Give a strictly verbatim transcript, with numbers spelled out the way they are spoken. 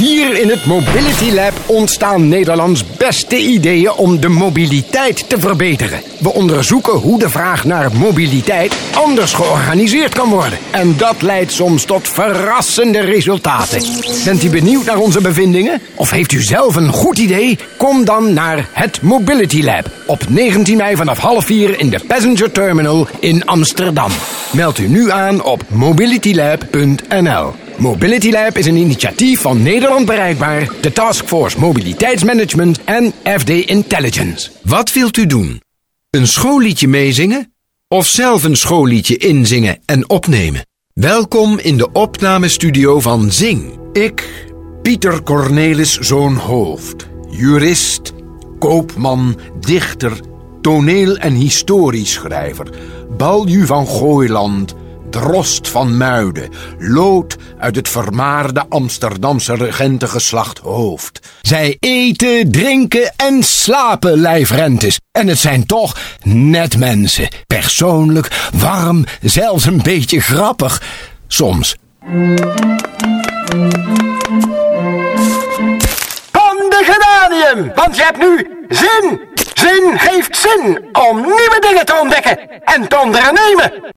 Hier in het Mobility Lab ontstaan Nederlands beste ideeën om de mobiliteit te verbeteren. We onderzoeken hoe de vraag naar mobiliteit anders georganiseerd kan worden. En dat leidt soms tot verrassende resultaten. Bent u benieuwd naar onze bevindingen? Of heeft u zelf een goed idee? Kom dan naar het Mobility Lab op negentien mei vanaf half vier in de Passenger Terminal in Amsterdam. Meld u nu aan op mobilitylab punt n l. Mobility Lab is een initiatief van Nederland Bereikbaar, de Taskforce Mobiliteitsmanagement en F D Intelligence. Wat wilt u doen? Een schoolliedje meezingen? Of zelf een schoolliedje inzingen en opnemen? Welkom in de opnamestudio van Zing. Ik, Pieter Cornelis Zoon Hooft, jurist, koopman, dichter, toneel- en historieschrijver, balju van Gooiland, drost van Muiden, lood uit het vermaarde Amsterdamse regentengeslacht Hooft. Zij eten, drinken en slapen lijfrentes. En het zijn toch net mensen. Persoonlijk, warm, zelfs een beetje grappig. Soms. Handen gedanium, want je hebt nu zin. Zin heeft zin om nieuwe dingen te ontdekken en te ondernemen.